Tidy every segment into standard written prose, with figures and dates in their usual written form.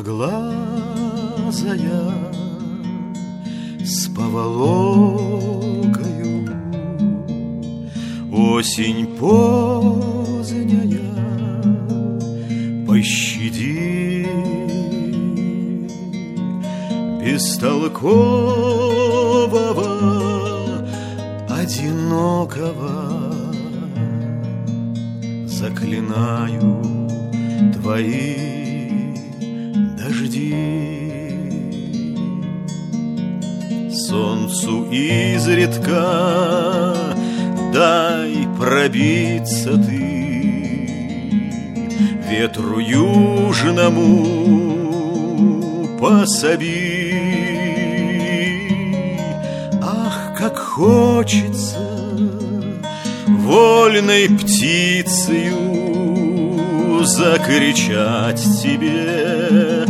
Темноглазая с поволокою, осень поздняя, пощади бестолкового, одинокого. Заклинаю твои дожди. Солнцу изредка дай пробиться ты, ветру южному пособи. Ах, как хочется вольной птицею закричать тебе: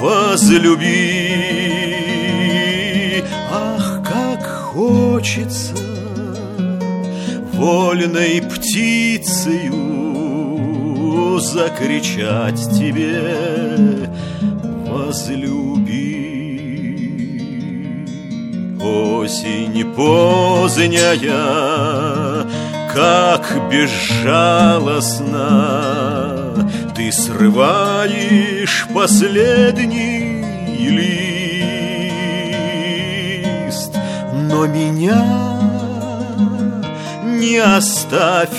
возлюби. Ах, как хочется вольной птицею закричать тебе: возлюби. Осень поздняя, как безжалостно ты срываешь последний лист. Но меня не оставь,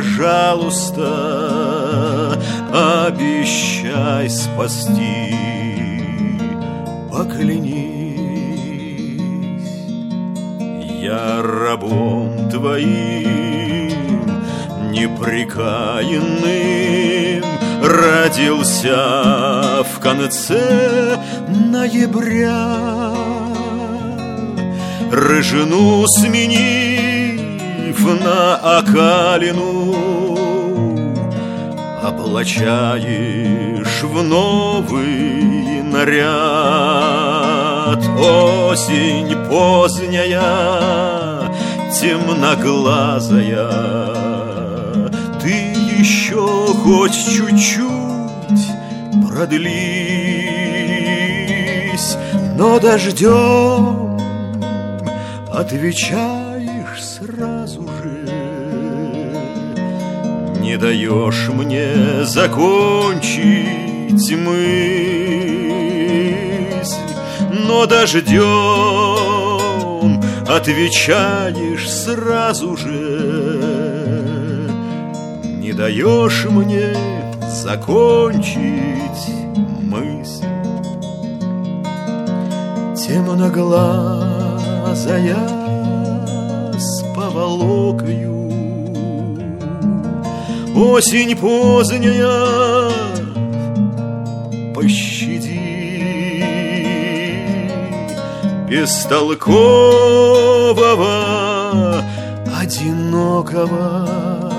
пожалуйста, обещай спасти, поклянись. Я рабом твоим непрекаянным родился в конце ноября, рыжину сменив на окалину, облачаешь в новый наряд. Осень поздняя, темноглазая, ты еще хоть чуть-чуть продлись, но дождем отвечаешь сразу же. Не даешь мне закончить мысль, но дождем отвечаешь сразу же. Не даешь мне закончить мысль. Темноглазая с поволокою, осень поздняя, пощади бестолкового, одинокого.